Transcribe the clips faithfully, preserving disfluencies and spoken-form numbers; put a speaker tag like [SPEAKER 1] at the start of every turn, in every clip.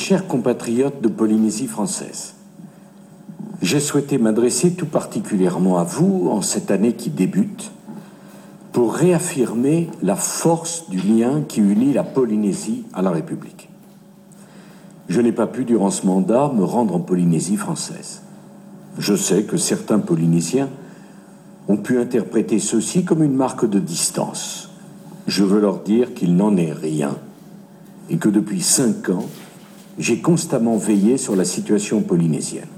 [SPEAKER 1] chers compatriotes de Polynésie française, j'ai souhaité m'adresser tout particulièrement à vous en cette année qui débute pour réaffirmer la force du lien qui unit la Polynésie à la République. Je n'ai pas pu, durant ce mandat, me rendre en Polynésie française. Je sais que certains Polynésiens ont pu interpréter ceci comme une marque de distance. Je veux leur dire qu'il n'en est rien et que depuis cinq ans, j'ai constamment veillé sur la situation polynésienne.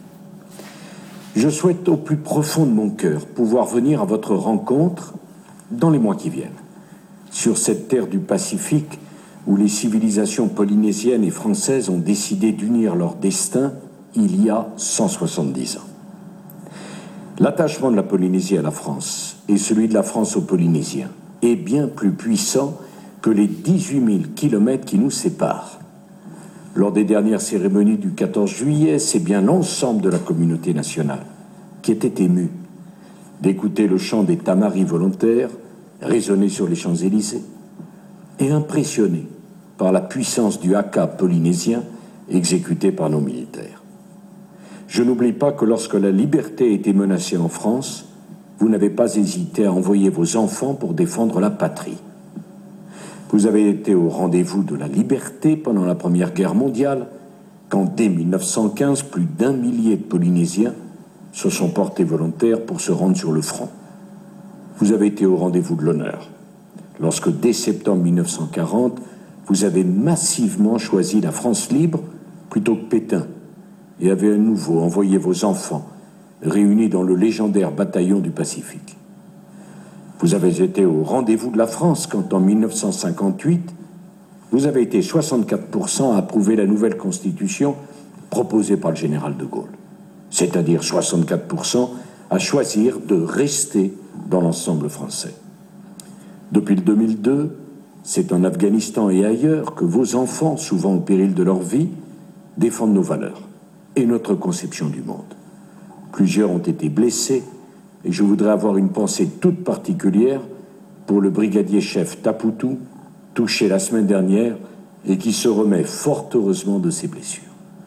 [SPEAKER 1] Je souhaite au plus profond de mon cœur pouvoir venir à votre rencontre dans les mois qui viennent, sur cette terre du Pacifique où les civilisations polynésiennes et françaises ont décidé d'unir leur destin il y a cent soixante-dix ans. L'attachement de la Polynésie à la France et celui de la France aux Polynésiens est bien plus puissant que les dix-huit mille kilomètres qui nous séparent. Lors des dernières cérémonies du quatorze juillet, c'est bien l'ensemble de la communauté nationale qui était émue d'écouter le chant des tamaris volontaires résonner sur les Champs-Élysées et impressionné par la puissance du haka polynésien exécuté par nos militaires. Je n'oublie pas que lorsque la liberté était menacée en France, vous n'avez pas hésité à envoyer vos enfants pour défendre la patrie. Vous avez été au rendez-vous de la liberté pendant la Première Guerre mondiale, quand dès mille neuf cent quinze, plus d'un millier de Polynésiens se sont portés volontaires pour se rendre sur le front. Vous avez été au rendez-vous de l'honneur, lorsque dès septembre mille neuf cent quarante, vous avez massivement choisi la France libre plutôt que Pétain et avez à nouveau envoyé vos enfants réunis dans le légendaire bataillon du Pacifique. Vous avez été au rendez-vous de la France quand, en mille neuf cent cinquante-huit, vous avez été soixante-quatre pour cent à approuver la nouvelle constitution proposée par le général de Gaulle, c'est-à-dire soixante-quatre pour cent à choisir de rester dans l'ensemble français. Depuis le deux mille deux, c'est en Afghanistan et ailleurs que vos enfants, souvent au péril de leur vie, défendent nos valeurs et notre conception du monde. Plusieurs ont été blessés et je voudrais avoir une pensée toute particulière pour le brigadier-chef Taputu, touché la semaine dernière et qui se remet fort heureusement de ses blessures.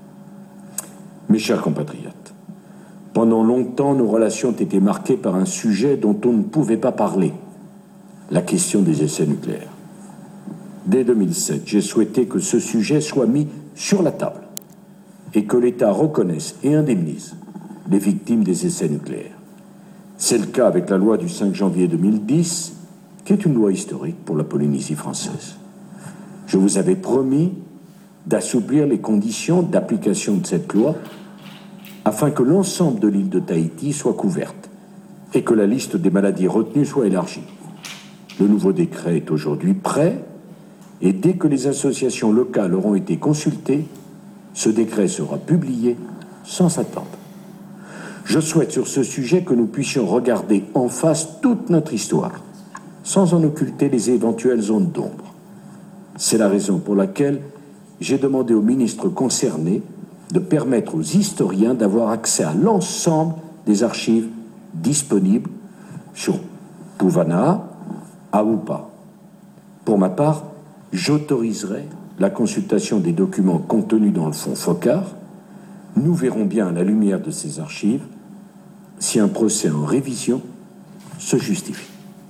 [SPEAKER 1] Mes chers compatriotes, pendant longtemps, nos relations ont été marquées par un sujet dont on ne pouvait pas parler, la question des essais nucléaires. Dès deux mille sept, j'ai souhaité que ce sujet soit mis sur la table et que l'État reconnaisse et indemnise les victimes des essais nucléaires. C'est le cas avec la loi du cinq janvier deux mille dix, qui est une loi historique pour la Polynésie française. Je vous avais promis d'assouplir les conditions d'application de cette loi afin que l'ensemble de l'île de Tahiti soit couverte et que la liste des maladies retenues soit élargie. Le nouveau décret est aujourd'hui prêt et dès que les associations locales auront été consultées, ce décret sera publié sans attendre. Je souhaite sur ce sujet que nous puissions regarder en face toute notre histoire, sans en occulter les éventuelles zones d'ombre. C'est la raison pour laquelle j'ai demandé aux ministres concernés de permettre aux historiens d'avoir accès à l'ensemble des archives disponibles sur Puvana, Ahupa. Pour ma part, j'autoriserai la consultation des documents contenus dans le fonds Focard. Nous verrons bien à la lumière de ces archives si un procès en révision se justifie.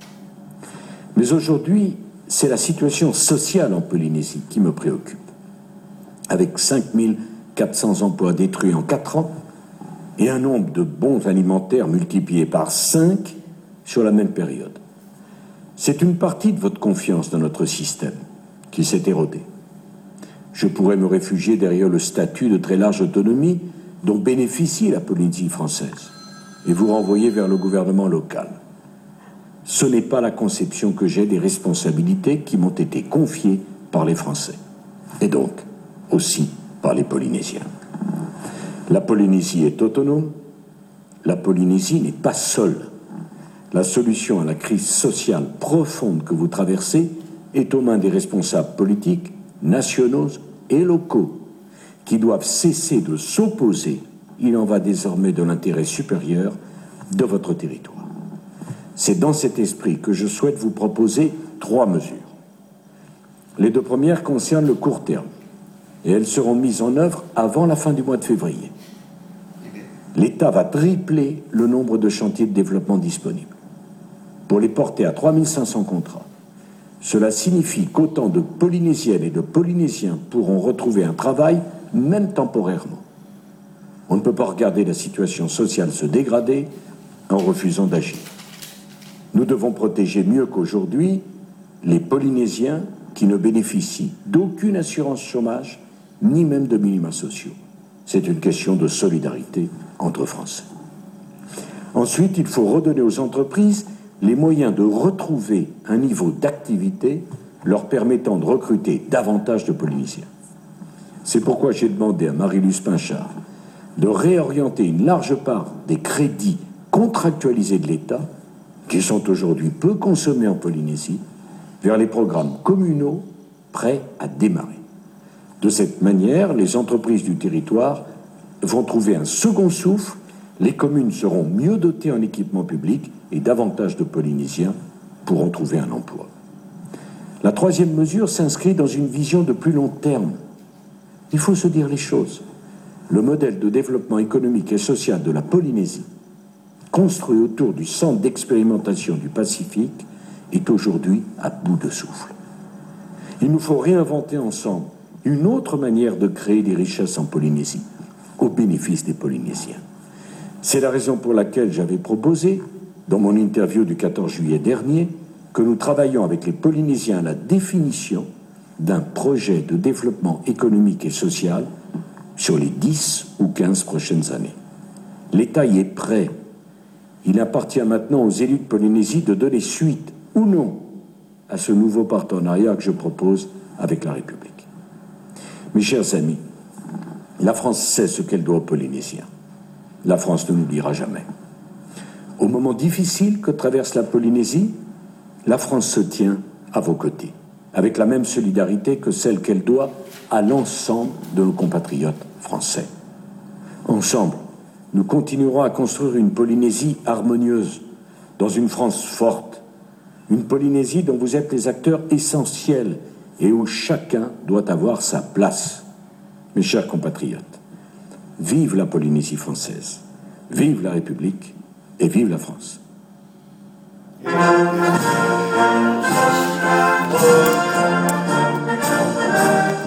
[SPEAKER 1] Mais aujourd'hui, c'est la situation sociale en Polynésie qui me préoccupe. Avec cinq mille quatre cents emplois détruits en quatre ans et un nombre de bons alimentaires multiplié par cinq sur la même période. C'est une partie de votre confiance dans notre système qui s'est érodée. Je pourrais me réfugier derrière le statut de très large autonomie dont bénéficie la Polynésie française et vous renvoyer vers le gouvernement local. Ce n'est pas la conception que j'ai des responsabilités qui m'ont été confiées par les Français et donc aussi par les Polynésiens. La Polynésie est autonome, la Polynésie n'est pas seule. La solution à la crise sociale profonde que vous traversez est aux mains des responsables politiques, nationaux et locaux, qui doivent cesser de s'opposer. Il en va désormais de l'intérêt supérieur de votre territoire. C'est dans cet esprit que je souhaite vous proposer trois mesures. Les deux premières concernent le court terme. et elles seront mises en œuvre avant la fin du mois de février. L'État va tripler le nombre de chantiers de développement disponibles pour les porter à trois mille cinq cents contrats. Cela signifie qu'autant de Polynésiennes et de Polynésiens pourront retrouver un travail, même temporairement. On ne peut pas regarder la situation sociale se dégrader en refusant d'agir. Nous devons protéger mieux qu'aujourd'hui les Polynésiens qui ne bénéficient d'aucune assurance chômage, ni même de minima sociaux. C'est une question de solidarité entre Français. Ensuite, il faut redonner aux entreprises les moyens de retrouver un niveau d'activité leur permettant de recruter davantage de Polynésiens. C'est pourquoi j'ai demandé à Marie-Luce Pinchard de réorienter une large part des crédits contractualisés de l'État, qui sont aujourd'hui peu consommés en Polynésie, vers les programmes communaux prêts à démarrer. De cette manière, les entreprises du territoire vont trouver un second souffle, les communes seront mieux dotées en équipement public et davantage de Polynésiens pourront trouver un emploi. La troisième mesure s'inscrit dans une vision de plus long terme. Il faut se dire les choses. Le modèle de développement économique et social de la Polynésie, construit autour du centre d'expérimentation du Pacifique, est aujourd'hui à bout de souffle. Il nous faut réinventer ensemble une autre manière de créer des richesses en Polynésie, au bénéfice des Polynésiens. C'est la raison pour laquelle j'avais proposé, dans mon interview du quatorze juillet dernier, que nous travaillions avec les Polynésiens à la définition d'un projet de développement économique et social sur les dix ou quinze prochaines années. L'État y est prêt. Il appartient maintenant aux élus de Polynésie de donner suite ou non à ce nouveau partenariat que je propose avec la République. Mes chers amis, la France sait ce qu'elle doit aux Polynésiens. La France ne n'oubliera jamais. Au moment difficile que traverse la Polynésie, la France se tient à vos côtés, avec la même solidarité que celle qu'elle doit à l'ensemble de nos compatriotes français. Ensemble, nous continuerons à construire une Polynésie harmonieuse, dans une France forte, une Polynésie dont vous êtes les acteurs essentiels et où chacun doit avoir sa place. Mes chers compatriotes, vive la Polynésie française, vive la République et vive la France.